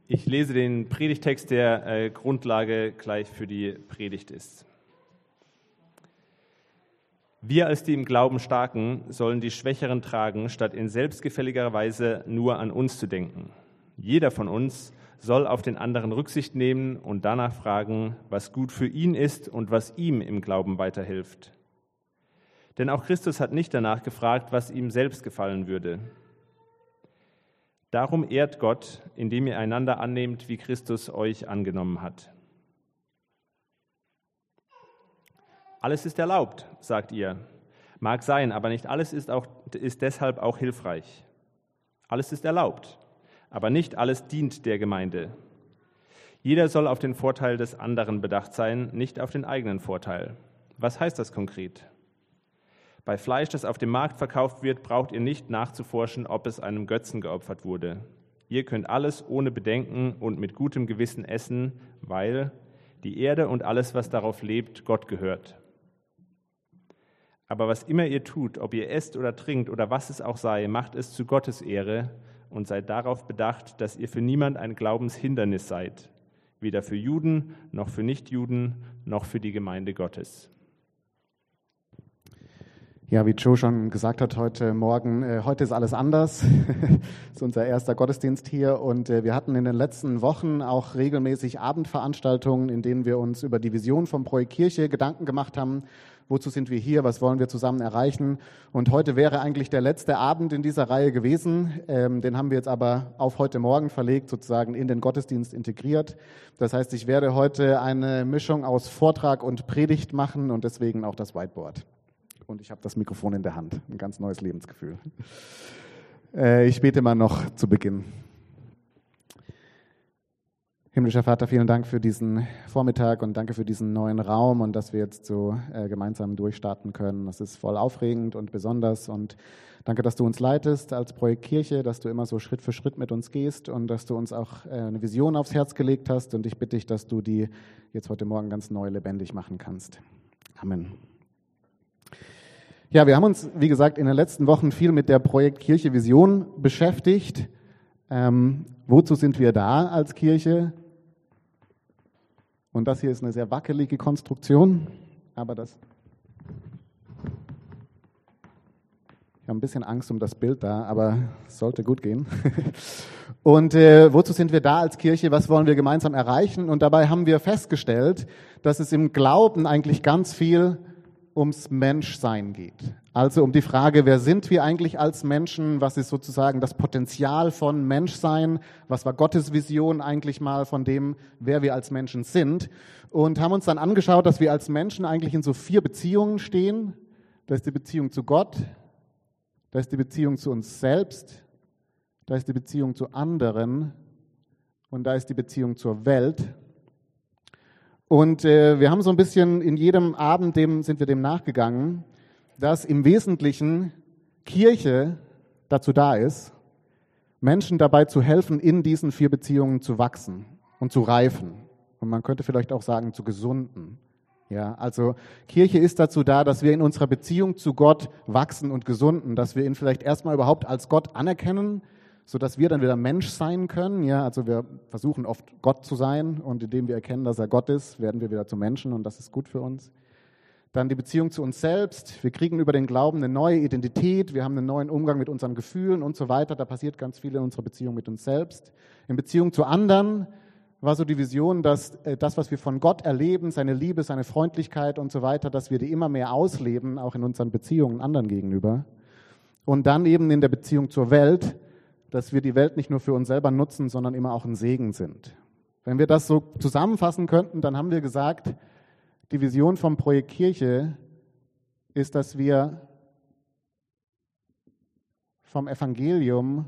Ich lese den Predigtext, der Grundlage gleich für die Predigt ist. Wir als die im Glauben Starken sollen die Schwächeren tragen, statt in selbstgefälliger Weise nur an uns zu denken. Jeder von uns soll auf den anderen Rücksicht nehmen und danach fragen, was gut für ihn ist und was ihm im Glauben weiterhilft. Denn auch Christus hat nicht danach gefragt, was ihm selbst gefallen würde. Darum ehrt Gott, indem ihr einander annehmt, wie Christus euch angenommen hat. Alles ist erlaubt, sagt ihr. Mag sein, aber nicht alles ist deshalb auch hilfreich. Alles ist erlaubt, aber nicht alles dient der Gemeinde. Jeder soll auf den Vorteil des anderen bedacht sein, nicht auf den eigenen Vorteil. Was heißt das konkret? Bei Fleisch, das auf dem Markt verkauft wird, braucht ihr nicht nachzuforschen, ob es einem Götzen geopfert wurde. Ihr könnt alles ohne Bedenken und mit gutem Gewissen essen, weil die Erde und alles, was darauf lebt, Gott gehört. Aber was immer ihr tut, ob ihr esst oder trinkt oder was es auch sei, macht es zu Gottes Ehre und seid darauf bedacht, dass ihr für niemand ein Glaubenshindernis seid, weder für Juden noch für Nichtjuden noch für die Gemeinde Gottes. Ja, wie Joe schon gesagt hat heute Morgen, heute ist alles anders. Das ist unser erster Gottesdienst hier und wir hatten in den letzten Wochen auch regelmäßig Abendveranstaltungen, in denen wir uns über die Vision vom Projekt Kirche Gedanken gemacht haben. Wozu sind wir hier? Was wollen wir zusammen erreichen? Und heute wäre eigentlich der letzte Abend in dieser Reihe gewesen. Den haben wir jetzt aber auf heute Morgen verlegt, sozusagen in den Gottesdienst integriert. Das heißt, ich werde heute eine Mischung aus Vortrag und Predigt machen und deswegen auch das Whiteboard. Und ich habe das Mikrofon in der Hand. Ein ganz neues Lebensgefühl. Ich bete mal noch zu Beginn. Himmlischer Vater, vielen Dank für diesen Vormittag und danke für diesen neuen Raum und dass wir jetzt so gemeinsam durchstarten können. Das ist voll aufregend und besonders und danke, dass du uns leitest als Projekt Kirche, dass du immer so Schritt für Schritt mit uns gehst und dass du uns auch eine Vision aufs Herz gelegt hast und ich bitte dich, dass du die jetzt heute Morgen ganz neu lebendig machen kannst. Amen. Ja, wir haben uns, wie gesagt, in den letzten Wochen viel mit der Projekt Kirche Vision beschäftigt. Wozu sind wir da als Kirche? Und das hier ist eine sehr wackelige Konstruktion, aber ich habe ein bisschen Angst um das Bild da, aber es sollte gut gehen. Und wozu sind wir da als Kirche? Was wollen wir gemeinsam erreichen? Und dabei haben wir festgestellt, dass es im Glauben eigentlich ganz viel ums Menschsein geht. Also um die Frage, wer sind wir eigentlich als Menschen? Was ist sozusagen das Potenzial von Menschsein? Was war Gottes Vision eigentlich mal von dem, wer wir als Menschen sind? Und haben uns dann angeschaut, dass wir als Menschen eigentlich in so 4 Beziehungen stehen. Da ist die Beziehung zu Gott, da ist die Beziehung zu uns selbst, da ist die Beziehung zu anderen und da ist die Beziehung zur Welt. Und wir haben so ein bisschen in jedem Abend, sind wir dem nachgegangen, dass im Wesentlichen Kirche dazu da ist, Menschen dabei zu helfen, in diesen 4 Beziehungen zu wachsen und zu reifen. Und man könnte vielleicht auch sagen, zu gesunden. Ja, also Kirche ist dazu da, dass wir in unserer Beziehung zu Gott wachsen und gesunden, dass wir ihn vielleicht erstmal überhaupt als Gott anerkennen, sodass wir dann wieder Mensch sein können. Ja, also wir versuchen oft Gott zu sein und indem wir erkennen, dass er Gott ist, werden wir wieder zu Menschen und das ist gut für uns. Dann die Beziehung zu uns selbst. Wir kriegen über den Glauben eine neue Identität, wir haben einen neuen Umgang mit unseren Gefühlen und so weiter. Da passiert ganz viel in unserer Beziehung mit uns selbst. In Beziehung zu anderen war so die Vision, dass das, was wir von Gott erleben, seine Liebe, seine Freundlichkeit und so weiter, dass wir die immer mehr ausleben, auch in unseren Beziehungen anderen gegenüber. Und dann eben in der Beziehung zur Welt, dass wir die Welt nicht nur für uns selber nutzen, sondern immer auch ein Segen sind. Wenn wir das so zusammenfassen könnten, dann haben wir gesagt, die Vision vom Projekt Kirche ist, dass wir vom Evangelium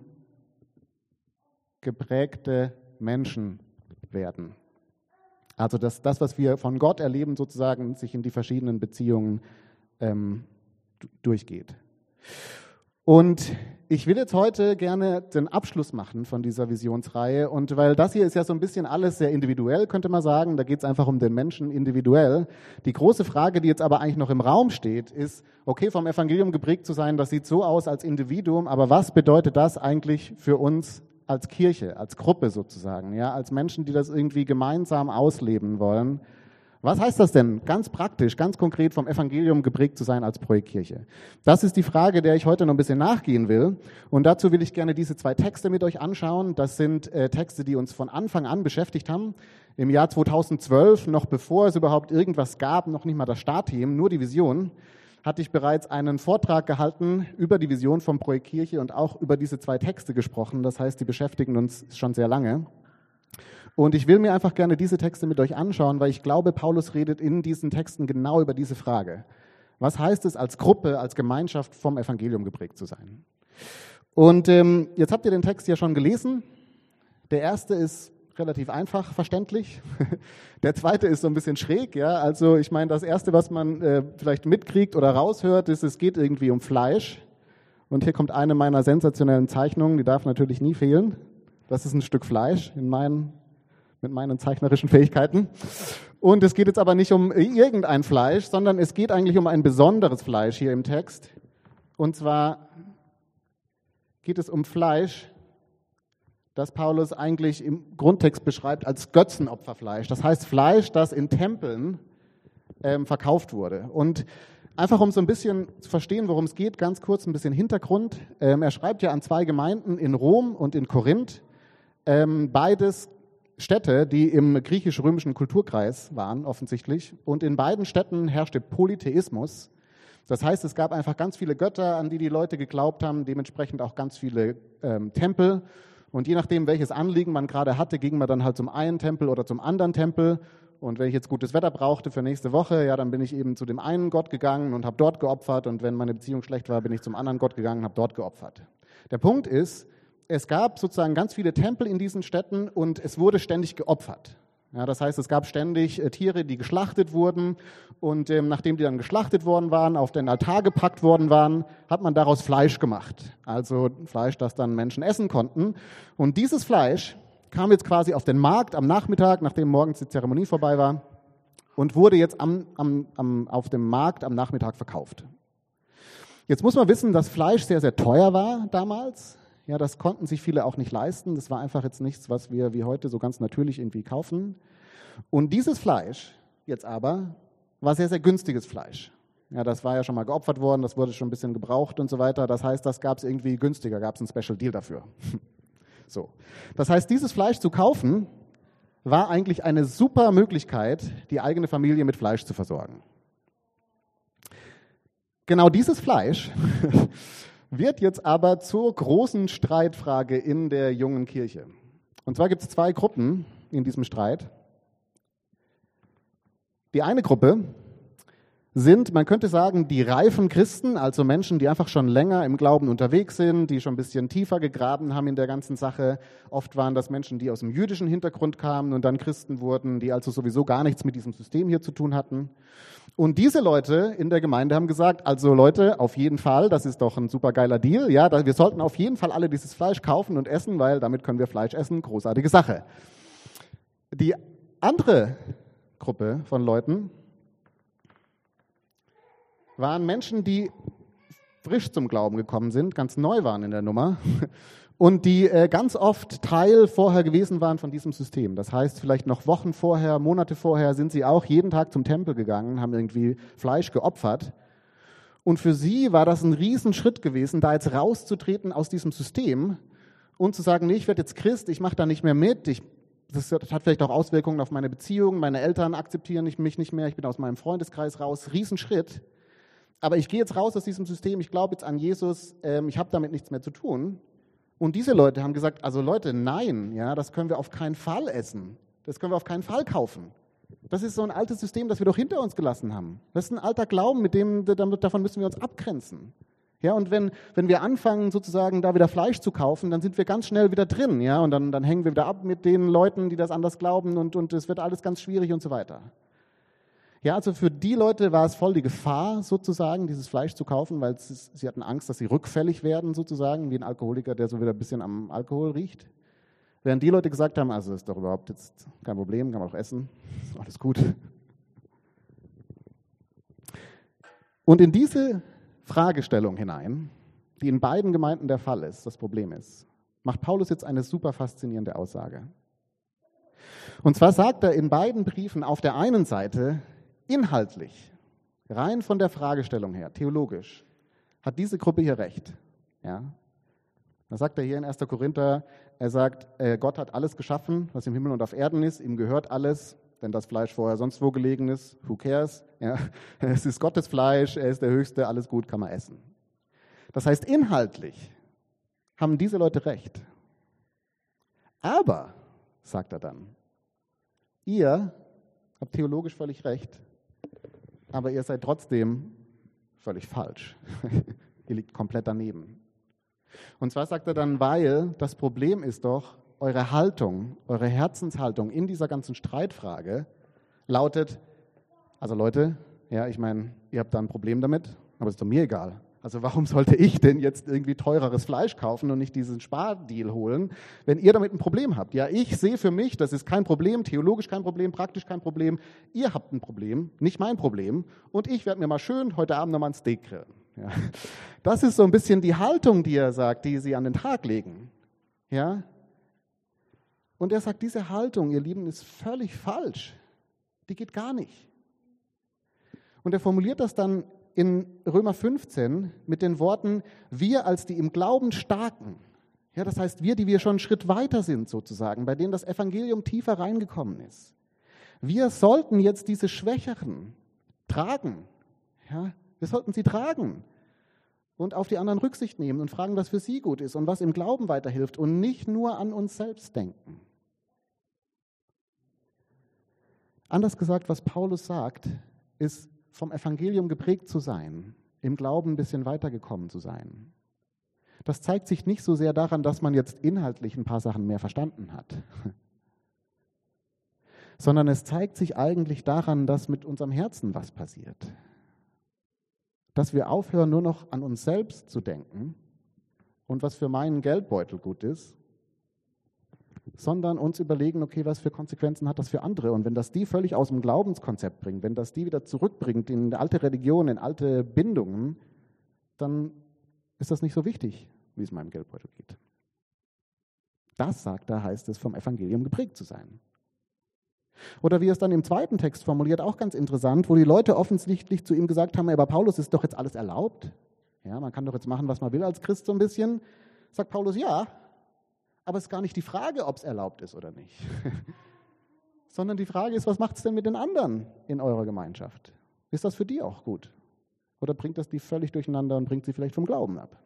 geprägte Menschen werden. Also dass das, was wir von Gott erleben, sozusagen sich in die verschiedenen Beziehungen durchgeht. Und ich will jetzt heute gerne den Abschluss machen von dieser Visionsreihe und weil das hier ist ja so ein bisschen alles sehr individuell, könnte man sagen, da geht es einfach um den Menschen individuell. Die große Frage, die jetzt aber eigentlich noch im Raum steht, ist, okay, vom Evangelium geprägt zu sein, das sieht so aus als Individuum, aber was bedeutet das eigentlich für uns als Kirche, als Gruppe sozusagen, ja, als Menschen, die das irgendwie gemeinsam ausleben wollen. Was heißt das denn ganz praktisch, ganz konkret vom Evangelium geprägt zu sein als Projektkirche? Das ist die Frage, der ich heute noch ein bisschen nachgehen will. Und dazu will ich gerne diese 2 Texte mit euch anschauen. Das sind Texte, die uns von Anfang an beschäftigt haben. Im Jahr 2012, noch bevor es überhaupt irgendwas gab, noch nicht mal das Startteam, nur die Vision, hatte ich bereits einen Vortrag gehalten über die Vision vom Projekt Kirche und auch über diese 2 Texte gesprochen. Das heißt, die beschäftigen uns schon sehr lange. Und ich will mir einfach gerne diese Texte mit euch anschauen, weil ich glaube, Paulus redet in diesen Texten genau über diese Frage. Was heißt es, als Gruppe, als Gemeinschaft vom Evangelium geprägt zu sein? Und jetzt habt ihr den Text ja schon gelesen. Der erste ist relativ einfach verständlich. Der zweite ist so ein bisschen schräg. Ja? Also ich meine, das erste, was man vielleicht mitkriegt oder raushört, ist, es geht irgendwie um Fleisch. Und hier kommt eine meiner sensationellen Zeichnungen, die darf natürlich nie fehlen. Das ist ein Stück Fleisch mit meinen zeichnerischen Fähigkeiten. Und es geht jetzt aber nicht um irgendein Fleisch, sondern es geht eigentlich um ein besonderes Fleisch hier im Text. Und zwar geht es um Fleisch, das Paulus eigentlich im Grundtext beschreibt als Götzenopferfleisch. Das heißt Fleisch, das in Tempeln verkauft wurde. Und einfach um so ein bisschen zu verstehen, worum es geht, ganz kurz ein bisschen Hintergrund. Er schreibt ja an 2 Gemeinden in Rom und in Korinth. Beides Städte, die im griechisch-römischen Kulturkreis waren, offensichtlich. Und in beiden Städten herrschte Polytheismus. Das heißt, es gab einfach ganz viele Götter, an die die Leute geglaubt haben, dementsprechend auch ganz viele Tempel. Und je nachdem, welches Anliegen man gerade hatte, ging man dann halt zum einen Tempel oder zum anderen Tempel. Und wenn ich jetzt gutes Wetter brauchte für nächste Woche, ja, dann bin ich eben zu dem einen Gott gegangen und habe dort geopfert. Und wenn meine Beziehung schlecht war, bin ich zum anderen Gott gegangen und habe dort geopfert. Der Punkt ist, es gab sozusagen ganz viele Tempel in diesen Städten und es wurde ständig geopfert. Ja, das heißt, es gab ständig Tiere, die geschlachtet wurden und nachdem die dann geschlachtet worden waren, auf den Altar gepackt worden waren, hat man daraus Fleisch gemacht. Also Fleisch, das dann Menschen essen konnten. Und dieses Fleisch kam jetzt quasi auf den Markt am Nachmittag, nachdem morgens die Zeremonie vorbei war und wurde jetzt auf dem Markt am Nachmittag verkauft. Jetzt muss man wissen, dass Fleisch sehr, sehr teuer war damals. Ja, das konnten sich viele auch nicht leisten. Das war einfach jetzt nichts, was wir wie heute so ganz natürlich irgendwie kaufen. Und dieses Fleisch jetzt aber war sehr, sehr günstiges Fleisch. Ja, das war ja schon mal geopfert worden, das wurde schon ein bisschen gebraucht und so weiter. Das heißt, das gab es irgendwie günstiger, gab es einen Special Deal dafür. So. Das heißt, dieses Fleisch zu kaufen, war eigentlich eine super Möglichkeit, die eigene Familie mit Fleisch zu versorgen. Genau dieses Fleisch wird jetzt aber zur großen Streitfrage in der jungen Kirche. Und zwar gibt es 2 Gruppen in diesem Streit. Die eine Gruppe sind, man könnte sagen, die reifen Christen, also Menschen, die einfach schon länger im Glauben unterwegs sind, die schon ein bisschen tiefer gegraben haben in der ganzen Sache. Oft waren das Menschen, die aus dem jüdischen Hintergrund kamen und dann Christen wurden, die also sowieso gar nichts mit diesem System hier zu tun hatten. Und diese Leute in der Gemeinde haben gesagt, also Leute, auf jeden Fall, das ist doch ein super geiler Deal, ja, wir sollten auf jeden Fall alle dieses Fleisch kaufen und essen, weil damit können wir Fleisch essen, großartige Sache. Die andere Gruppe von Leuten waren Menschen, die frisch zum Glauben gekommen sind, ganz neu waren in der Nummer und die ganz oft Teil vorher gewesen waren von diesem System. Das heißt, vielleicht noch Wochen vorher, Monate vorher sind sie auch jeden Tag zum Tempel gegangen, haben irgendwie Fleisch geopfert. Und für sie war das ein Riesenschritt gewesen, da jetzt rauszutreten aus diesem System und zu sagen, nee, ich werde jetzt Christ, ich mache da nicht mehr mit, das hat vielleicht auch Auswirkungen auf meine Beziehung, meine Eltern akzeptieren mich nicht mehr, ich bin aus meinem Freundeskreis raus, Riesenschritt. Aber ich gehe jetzt raus aus diesem System, ich glaube jetzt an Jesus, ich habe damit nichts mehr zu tun. Und diese Leute haben gesagt, also Leute, nein, ja, das können wir auf keinen Fall essen. Das können wir auf keinen Fall kaufen. Das ist so ein altes System, das wir doch hinter uns gelassen haben. Das ist ein alter Glauben, davon müssen wir uns abgrenzen. Ja, und wenn wir anfangen, sozusagen da wieder Fleisch zu kaufen, dann sind wir ganz schnell wieder drin. Ja, und dann hängen wir wieder ab mit den Leuten, die das anders glauben und es wird alles ganz schwierig und so weiter. Ja, also für die Leute war es voll die Gefahr, sozusagen, dieses Fleisch zu kaufen, weil sie hatten Angst, dass sie rückfällig werden, sozusagen, wie ein Alkoholiker, der so wieder ein bisschen am Alkohol riecht. Während die Leute gesagt haben, also ist doch überhaupt jetzt kein Problem, kann man auch essen, ist alles gut. Und in diese Fragestellung hinein, die in beiden Gemeinden der Fall ist, das Problem ist, macht Paulus jetzt eine super faszinierende Aussage. Und zwar sagt er in beiden Briefen auf der einen Seite, inhaltlich, rein von der Fragestellung her, theologisch, hat diese Gruppe hier recht. Ja? Da sagt er hier in 1. Korinther, er sagt, Gott hat alles geschaffen, was im Himmel und auf Erden ist, ihm gehört alles, wenn das Fleisch vorher sonst wo gelegen ist, who cares? Ja? Es ist Gottes Fleisch, er ist der Höchste, alles gut, kann man essen. Das heißt, inhaltlich haben diese Leute recht. Aber, sagt er dann, ihr habt theologisch völlig recht, aber ihr seid trotzdem völlig falsch. Ihr liegt komplett daneben. Und zwar sagt er dann, weil das Problem ist doch, eure Haltung, eure Herzenshaltung in dieser ganzen Streitfrage lautet, also Leute, ja, ich meine, ihr habt da ein Problem damit, aber ist doch mir egal. Also warum sollte ich denn jetzt irgendwie teureres Fleisch kaufen und nicht diesen Spardeal holen, wenn ihr damit ein Problem habt? Ja, ich sehe für mich, das ist kein Problem, theologisch kein Problem, praktisch kein Problem. Ihr habt ein Problem, nicht mein Problem. Und ich werde mir mal schön heute Abend nochmal ein Steak grillen. Ja. Das ist so ein bisschen die Haltung, die er sagt, die sie an den Tag legen. Ja. Und er sagt, diese Haltung, ihr Lieben, ist völlig falsch. Die geht gar nicht. Und er formuliert das dann in Römer 15 mit den Worten, wir als die im Glauben Starken, ja, das heißt wir, die wir schon einen Schritt weiter sind sozusagen, bei denen das Evangelium tiefer reingekommen ist. Wir sollten jetzt diese Schwächeren tragen, ja, wir sollten sie tragen und auf die anderen Rücksicht nehmen und fragen, was für sie gut ist und was im Glauben weiterhilft und nicht nur an uns selbst denken. Anders gesagt, was Paulus sagt, ist, vom Evangelium geprägt zu sein, im Glauben ein bisschen weitergekommen zu sein. Das zeigt sich nicht so sehr daran, dass man jetzt inhaltlich ein paar Sachen mehr verstanden hat, sondern es zeigt sich eigentlich daran, dass mit unserem Herzen was passiert. Dass wir aufhören, nur noch an uns selbst zu denken und was für meinen Geldbeutel gut ist, sondern uns überlegen, okay, was für Konsequenzen hat das für andere? Und wenn das die völlig aus dem Glaubenskonzept bringt, wenn das die wieder zurückbringt in alte Religion, in alte Bindungen, dann ist das nicht so wichtig, wie es meinem Geldbeutel geht. Das, sagt er, heißt es, vom Evangelium geprägt zu sein. Oder wie er es dann im zweiten Text formuliert, auch ganz interessant, wo die Leute offensichtlich zu ihm gesagt haben, aber Paulus, ist doch jetzt alles erlaubt? Ja, man kann doch jetzt machen, was man will als Christ so ein bisschen. Sagt Paulus, ja, aber es ist gar nicht die Frage, ob es erlaubt ist oder nicht. Sondern die Frage ist, was macht es denn mit den anderen in eurer Gemeinschaft? Ist das für die auch gut? Oder bringt das die völlig durcheinander und bringt sie vielleicht vom Glauben ab?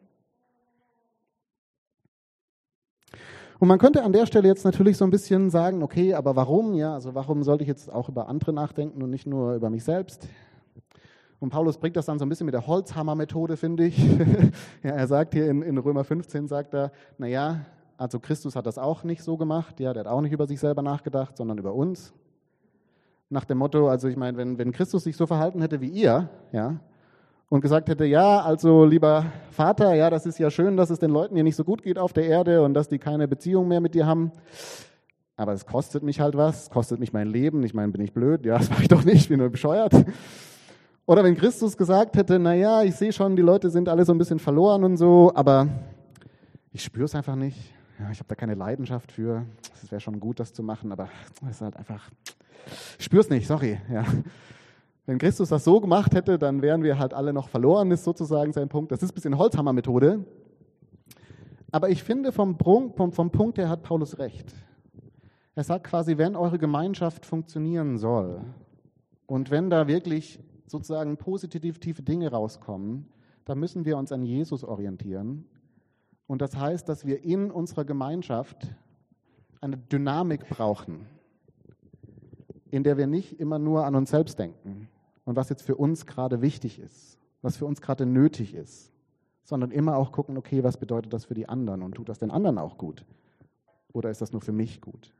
Und man könnte an der Stelle jetzt natürlich so ein bisschen sagen, okay, aber warum? Ja, also warum sollte ich jetzt auch über andere nachdenken und nicht nur über mich selbst? Und Paulus bringt das dann so ein bisschen mit der Holzhammer-Methode, finde ich. Ja, er sagt hier in Römer 15, sagt er, naja, also Christus hat das auch nicht so gemacht, ja, der hat auch nicht über sich selber nachgedacht, sondern über uns. Nach dem Motto, also ich meine, wenn Christus sich so verhalten hätte wie ihr, ja, und gesagt hätte, ja, also lieber Vater, ja, das ist ja schön, dass es den Leuten hier nicht so gut geht auf der Erde und dass die keine Beziehung mehr mit dir haben, aber es kostet mich halt was, es kostet mich mein Leben, ich meine, bin ich blöd? Ja, das mache ich doch nicht, ich bin nur bescheuert. Oder wenn Christus gesagt hätte, naja, ich sehe schon, die Leute sind alle so ein bisschen verloren und so, aber ich spüre es einfach nicht. Ja, ich habe da keine Leidenschaft für. Es wäre schon gut, das zu machen, aber es ist halt einfach, ich spüre es nicht, sorry. Ja. Wenn Christus das so gemacht hätte, dann wären wir halt alle noch verloren, ist sozusagen sein Punkt. Das ist ein bisschen Holzhammer-Methode. Aber ich finde, vom Punkt her hat Paulus recht. Er sagt quasi, wenn eure Gemeinschaft funktionieren soll und wenn da wirklich sozusagen positive Dinge rauskommen, dann müssen wir uns an Jesus orientieren. Und das heißt, dass wir in unserer Gemeinschaft eine Dynamik brauchen, in der wir nicht immer nur an uns selbst denken und was jetzt für uns gerade wichtig ist, was für uns gerade nötig ist, sondern immer auch gucken, okay, was bedeutet das für die anderen und tut das den anderen auch gut? Oder ist das nur für mich gut?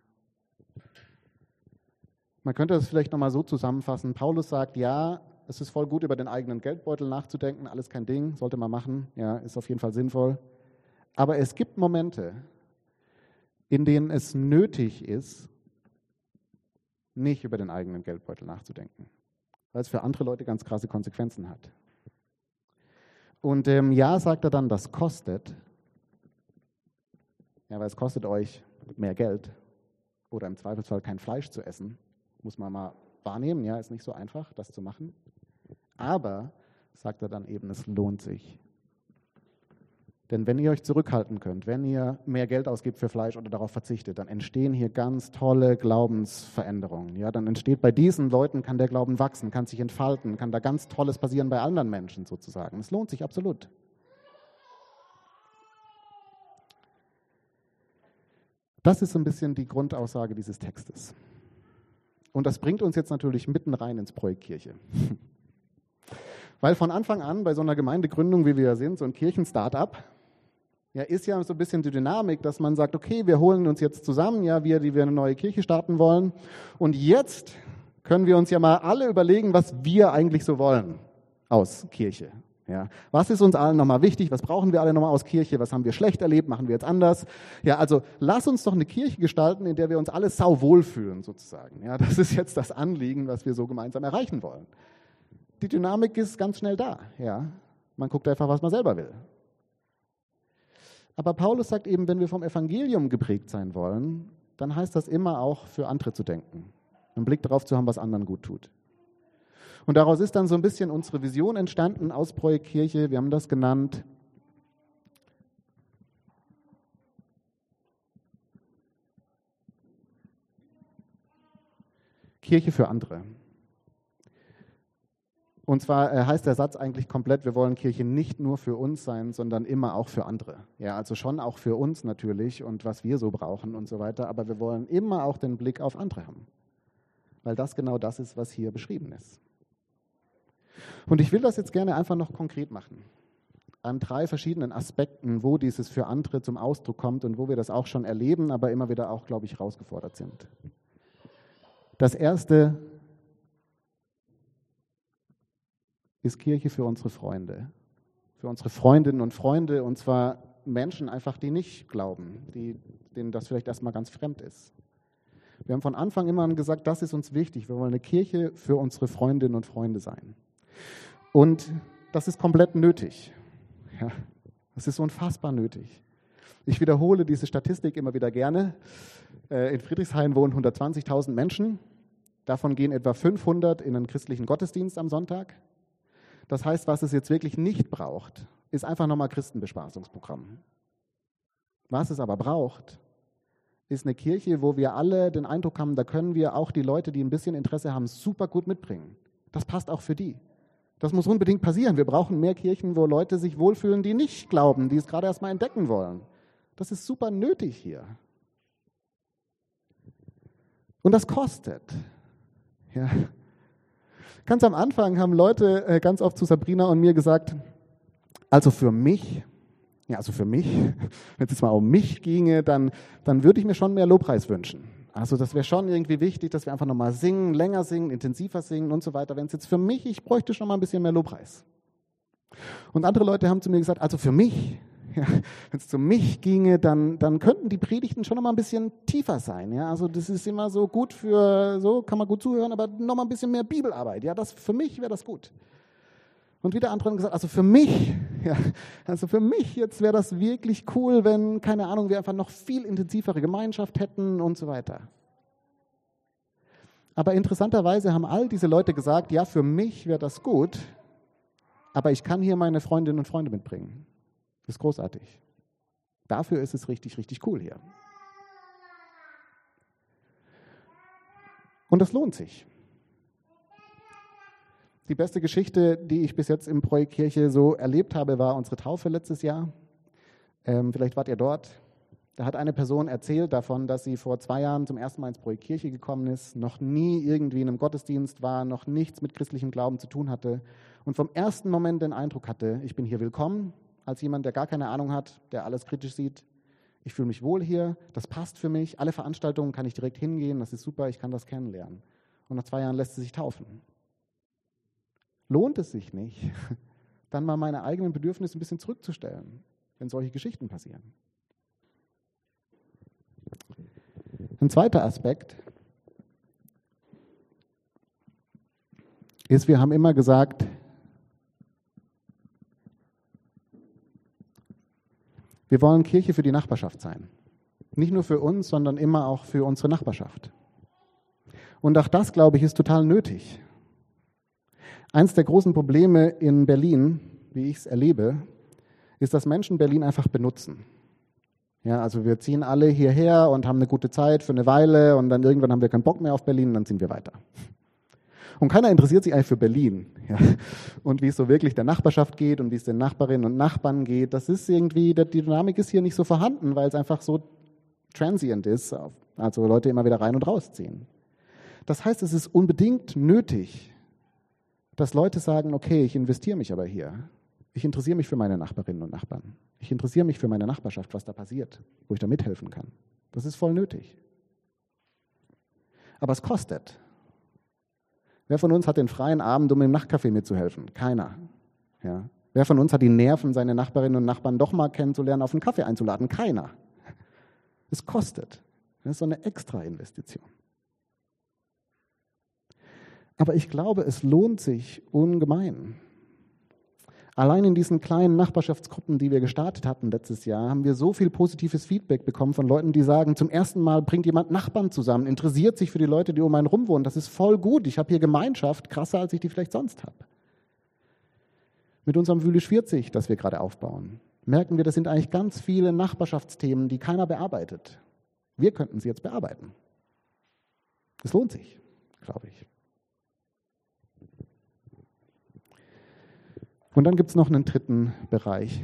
Man könnte das vielleicht nochmal so zusammenfassen. Paulus sagt, ja, es ist voll gut, über den eigenen Geldbeutel nachzudenken, alles kein Ding, sollte man machen, ja, ist auf jeden Fall sinnvoll. Aber es gibt Momente, in denen es nötig ist, nicht über den eigenen Geldbeutel nachzudenken, weil es für andere Leute ganz krasse Konsequenzen hat. Und ja, sagt er dann, das kostet. Ja, weil es kostet euch mehr Geld oder im Zweifelsfall kein Fleisch zu essen. Muss man mal wahrnehmen, ja, ist nicht so einfach, das zu machen. Aber, sagt er dann eben, es lohnt sich. Denn wenn ihr euch zurückhalten könnt, wenn ihr mehr Geld ausgibt für Fleisch oder darauf verzichtet, dann entstehen hier ganz tolle Glaubensveränderungen. Ja, dann entsteht bei diesen Leuten, kann der Glauben wachsen, kann sich entfalten, kann da ganz Tolles passieren bei anderen Menschen sozusagen. Es lohnt sich absolut. Das ist so ein bisschen die Grundaussage dieses Textes. Und das bringt uns jetzt natürlich mitten rein ins Projekt Kirche. Weil von Anfang an bei so einer Gemeindegründung, wie wir ja sind, so ein Kirchen-Startup, ja, ist ja so ein bisschen die Dynamik, dass man sagt, okay, wir holen uns jetzt zusammen, ja, wir, die wir eine neue Kirche starten wollen. Und jetzt können wir uns ja mal alle überlegen, was wir eigentlich so wollen aus Kirche. Ja, was ist uns allen nochmal wichtig? Was brauchen wir alle nochmal aus Kirche? Was haben wir schlecht erlebt? Machen wir jetzt anders? Ja, also lass uns doch eine Kirche gestalten, in der wir uns alle sauwohl fühlen, sozusagen. Ja, das ist jetzt das Anliegen, was wir so gemeinsam erreichen wollen. Die Dynamik ist ganz schnell da. Ja, man guckt einfach, was man selber will. Aber Paulus sagt eben, wenn wir vom Evangelium geprägt sein wollen, dann heißt das immer auch für andere zu denken. Einen Blick darauf zu haben, was anderen gut tut. Und daraus ist dann so ein bisschen unsere Vision entstanden aus Projekt Kirche. Wir haben das genannt Kirche für andere. Und zwar heißt der Satz eigentlich komplett, wir wollen Kirche nicht nur für uns sein, sondern immer auch für andere. Ja, also schon auch für uns natürlich und was wir so brauchen und so weiter, aber wir wollen immer auch den Blick auf andere haben. Weil das genau das ist, was hier beschrieben ist. Und ich will das jetzt gerne einfach noch konkret machen. An 3 verschiedenen Aspekten, wo dieses für andere zum Ausdruck kommt und wo wir das auch schon erleben, aber immer wieder auch, glaube ich, herausgefordert sind. Das erste ist Kirche für unsere Freunde. Für unsere Freundinnen und Freunde, und zwar Menschen einfach, die nicht glauben, denen das vielleicht erstmal ganz fremd ist. Wir haben von Anfang immer an gesagt, das ist uns wichtig. Wir wollen eine Kirche für unsere Freundinnen und Freunde sein. Und das ist komplett nötig. Ja, das ist unfassbar nötig. Ich wiederhole diese Statistik immer wieder gerne. In Friedrichshain wohnen 120.000 Menschen. Davon gehen etwa 500 in einen christlichen Gottesdienst am Sonntag. Das heißt, was es jetzt wirklich nicht braucht, ist einfach nochmal Christenbespaßungsprogramm. Was es aber braucht, ist eine Kirche, wo wir alle den Eindruck haben, da können wir auch die Leute, die ein bisschen Interesse haben, super gut mitbringen. Das passt auch für die. Das muss unbedingt passieren. Wir brauchen mehr Kirchen, wo Leute sich wohlfühlen, die nicht glauben, die es gerade erst mal entdecken wollen. Das ist super nötig hier. Und das kostet. Ja. Ganz am Anfang haben Leute ganz oft zu Sabrina und mir gesagt, also für mich, wenn es jetzt mal um mich ginge, dann würde ich mir schon mehr Lobpreis wünschen. Also das wäre schon irgendwie wichtig, dass wir einfach nochmal singen, länger singen, intensiver singen und so weiter. Wenn es jetzt für mich, ich bräuchte schon mal ein bisschen mehr Lobpreis. Und andere Leute haben zu mir gesagt, also für mich, ja, wenn es zu mich ginge, dann könnten die Predigten schon nochmal ein bisschen tiefer sein. Ja? Also das ist immer so gut so kann man gut zuhören, aber nochmal ein bisschen mehr Bibelarbeit. Ja, für mich wäre das gut. Und wieder andere haben gesagt, also für mich jetzt wäre das wirklich cool, wenn, keine Ahnung, wir einfach noch viel intensivere Gemeinschaft hätten und so weiter. Aber interessanterweise haben all diese Leute gesagt, ja, für mich wäre das gut, aber ich kann hier meine Freundinnen und Freunde mitbringen. Das ist großartig. Dafür ist es richtig, richtig cool hier. Und das lohnt sich. Die beste Geschichte, die ich bis jetzt im Projekt Kirche so erlebt habe, war unsere Taufe letztes Jahr. Vielleicht wart ihr dort. Da hat eine Person erzählt davon, dass sie vor 2 Jahren zum ersten Mal ins Projekt Kirche gekommen ist, noch nie irgendwie in einem Gottesdienst war, noch nichts mit christlichem Glauben zu tun hatte und vom ersten Moment den Eindruck hatte, ich bin hier willkommen, als jemand, der gar keine Ahnung hat, der alles kritisch sieht. Ich fühle mich wohl hier, das passt für mich, alle Veranstaltungen kann ich direkt hingehen, das ist super, ich kann das kennenlernen. Und nach 2 Jahren lässt sie sich taufen. Lohnt es sich nicht, dann mal meine eigenen Bedürfnisse ein bisschen zurückzustellen, wenn solche Geschichten passieren? Ein zweiter Aspekt ist, wir haben immer gesagt, wir wollen Kirche für die Nachbarschaft sein. Nicht nur für uns, sondern immer auch für unsere Nachbarschaft. Und auch das, glaube ich, ist total nötig. Eins der großen Probleme in Berlin, wie ich es erlebe, ist, dass Menschen Berlin einfach benutzen. Ja, also wir ziehen alle hierher und haben eine gute Zeit für eine Weile und dann irgendwann haben wir keinen Bock mehr auf Berlin und dann ziehen wir weiter. Und keiner interessiert sich eigentlich für Berlin. Ja. Und wie es so wirklich der Nachbarschaft geht und wie es den Nachbarinnen und Nachbarn geht, das ist irgendwie, die Dynamik ist hier nicht so vorhanden, weil es einfach so transient ist, also Leute immer wieder rein und rausziehen. Das heißt, es ist unbedingt nötig, dass Leute sagen, okay, ich investiere mich aber hier. Ich interessiere mich für meine Nachbarinnen und Nachbarn. Ich interessiere mich für meine Nachbarschaft, was da passiert, wo ich da mithelfen kann. Das ist voll nötig. Aber es kostet. Wer von uns hat den freien Abend, um im Nachtcafé mitzuhelfen? Keiner. Ja. Wer von uns hat die Nerven, seine Nachbarinnen und Nachbarn doch mal kennenzulernen, auf einen Kaffee einzuladen? Keiner. Es kostet. Das ist so eine Extra-Investition. Aber ich glaube, es lohnt sich ungemein. Allein in diesen kleinen Nachbarschaftsgruppen, die wir gestartet hatten letztes Jahr, haben wir so viel positives Feedback bekommen von Leuten, die sagen, zum ersten Mal bringt jemand Nachbarn zusammen, interessiert sich für die Leute, die um einen rum wohnen. Das ist voll gut. Ich habe hier Gemeinschaft, krasser, als ich die vielleicht sonst habe. Mit unserem Wühle 40, das wir gerade aufbauen, merken wir, das sind eigentlich ganz viele Nachbarschaftsthemen, die keiner bearbeitet. Wir könnten sie jetzt bearbeiten. Es lohnt sich, glaube ich. Und dann gibt es noch einen dritten Bereich.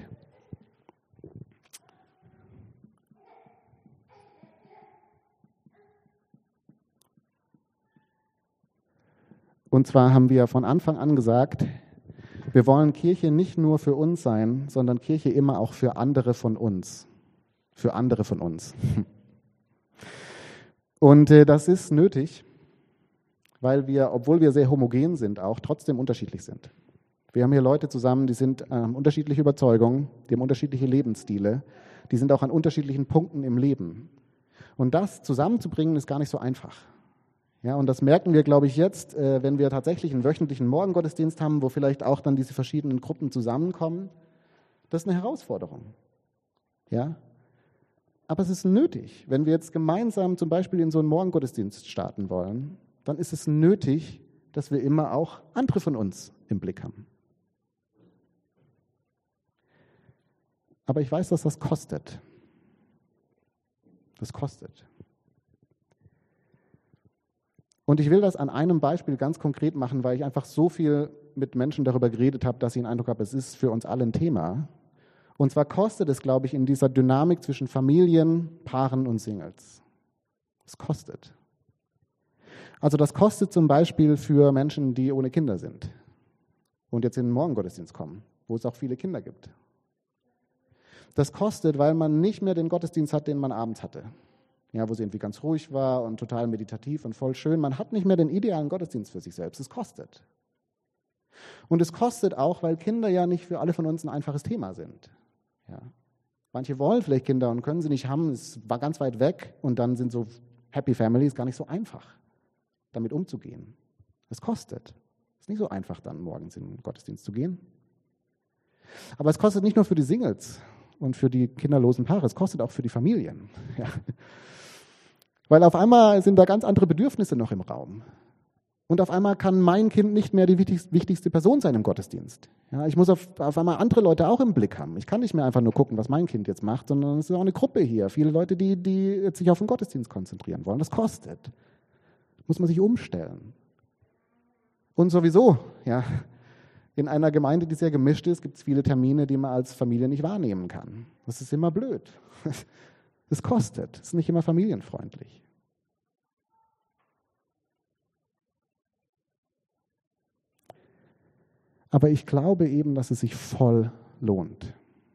Und zwar haben wir von Anfang an gesagt, wir wollen Kirche nicht nur für uns sein, sondern Kirche immer auch für andere von uns. Für andere von uns. Und das ist nötig, weil wir, obwohl wir sehr homogen sind, auch trotzdem unterschiedlich sind. Wir haben hier Leute zusammen, die sind unterschiedliche Überzeugungen, die haben unterschiedliche Lebensstile, die sind auch an unterschiedlichen Punkten im Leben. Und das zusammenzubringen, ist gar nicht so einfach. Ja, und das merken wir, glaube ich, jetzt, wenn wir tatsächlich einen wöchentlichen Morgengottesdienst haben, wo vielleicht auch dann diese verschiedenen Gruppen zusammenkommen. Das ist eine Herausforderung. Ja? Aber es ist nötig. Wenn wir jetzt gemeinsam zum Beispiel in so einen Morgengottesdienst starten wollen, dann ist es nötig, dass wir immer auch andere von uns im Blick haben. Aber ich weiß, dass das kostet. Das kostet. Und ich will das an einem Beispiel ganz konkret machen, weil ich einfach so viel mit Menschen darüber geredet habe, dass ich den Eindruck habe, es ist für uns alle ein Thema. Und zwar kostet es, glaube ich, in dieser Dynamik zwischen Familien, Paaren und Singles. Es kostet. Also das kostet zum Beispiel für Menschen, die ohne Kinder sind und jetzt in den Morgengottesdienst kommen, wo es auch viele Kinder gibt. Das kostet, weil man nicht mehr den Gottesdienst hat, den man abends hatte. Ja, wo es irgendwie ganz ruhig war und total meditativ und voll schön. Man hat nicht mehr den idealen Gottesdienst für sich selbst. Es kostet. Und es kostet auch, weil Kinder ja nicht für alle von uns ein einfaches Thema sind. Ja. Manche wollen vielleicht Kinder und können sie nicht haben. Es war ganz weit weg und dann sind so Happy Families gar nicht so einfach, damit umzugehen. Es kostet. Es ist nicht so einfach, dann morgens in den Gottesdienst zu gehen. Aber es kostet nicht nur für die Singles und für die kinderlosen Paare, es kostet auch für die Familien. Ja. Weil auf einmal sind da ganz andere Bedürfnisse noch im Raum. Und auf einmal kann mein Kind nicht mehr die wichtigste Person sein im Gottesdienst. Ja, ich muss auf einmal andere Leute auch im Blick haben. Ich kann nicht mehr einfach nur gucken, was mein Kind jetzt macht, sondern es ist auch eine Gruppe hier. Viele Leute, die jetzt sich auf den Gottesdienst konzentrieren wollen. Das kostet. Muss man sich umstellen. Und sowieso, ja, in einer Gemeinde, die sehr gemischt ist, gibt es viele Termine, die man als Familie nicht wahrnehmen kann. Das ist immer blöd. Es kostet. Es ist nicht immer familienfreundlich. Aber ich glaube eben, dass es sich voll lohnt.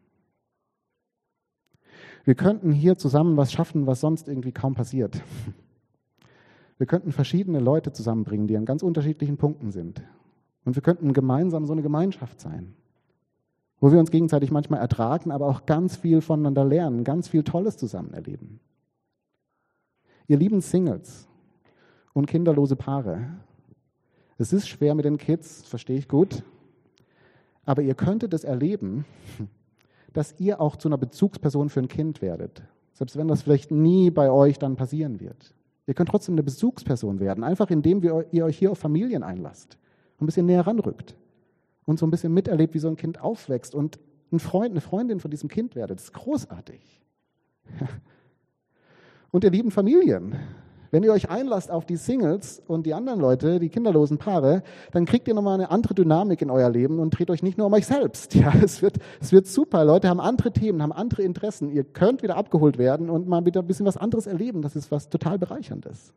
Wir könnten hier zusammen was schaffen, was sonst irgendwie kaum passiert. Wir könnten verschiedene Leute zusammenbringen, die an ganz unterschiedlichen Punkten sind. Und wir könnten gemeinsam so eine Gemeinschaft sein, wo wir uns gegenseitig manchmal ertragen, aber auch ganz viel voneinander lernen, ganz viel Tolles zusammen erleben. Ihr lieben Singles und kinderlose Paare, es ist schwer mit den Kids, verstehe ich gut, aber ihr könntet es erleben, dass ihr auch zu einer Bezugsperson für ein Kind werdet. Das Selbst wenn das vielleicht nie bei euch dann passieren wird. Ihr könnt trotzdem eine Bezugsperson werden, einfach indem ihr euch hier auf Familien einlasst, ein bisschen näher ranrückt und so ein bisschen miterlebt, wie so ein Kind aufwächst und ein Freund, eine Freundin von diesem Kind werdet. Das ist großartig. Und ihr lieben Familien, wenn ihr euch einlasst auf die Singles und die anderen Leute, die kinderlosen Paare, dann kriegt ihr nochmal eine andere Dynamik in euer Leben und dreht euch nicht nur um euch selbst. Ja, es wird super. Leute haben andere Themen, haben andere Interessen. Ihr könnt wieder abgeholt werden und mal wieder ein bisschen was anderes erleben. Das ist was total Bereicherndes.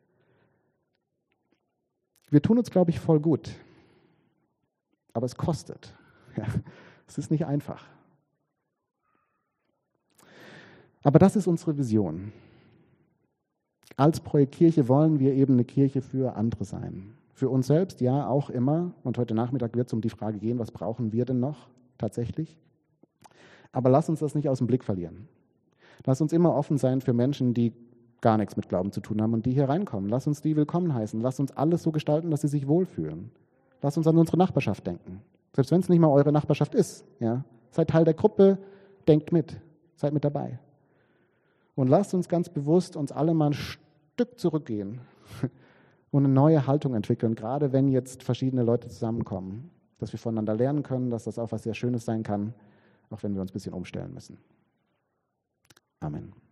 Wir tun uns, glaube ich, voll gut. Aber es kostet. Ja, es ist nicht einfach. Aber das ist unsere Vision. Als Projekt Kirche wollen wir eben eine Kirche für andere sein. Für uns selbst, ja, auch immer. Und heute Nachmittag wird es um die Frage gehen, was brauchen wir denn noch tatsächlich? Aber lass uns das nicht aus dem Blick verlieren. Lass uns immer offen sein für Menschen, die gar nichts mit Glauben zu tun haben und die hier reinkommen. Lass uns die willkommen heißen. Lass uns alles so gestalten, dass sie sich wohlfühlen. Lass uns an unsere Nachbarschaft denken. Selbst wenn es nicht mal eure Nachbarschaft ist. Ja? Seid Teil der Gruppe, denkt mit, seid mit dabei. Und lasst uns ganz bewusst uns alle mal ein Stück zurückgehen und eine neue Haltung entwickeln, gerade wenn jetzt verschiedene Leute zusammenkommen, dass wir voneinander lernen können, dass das auch was sehr Schönes sein kann, auch wenn wir uns ein bisschen umstellen müssen. Amen.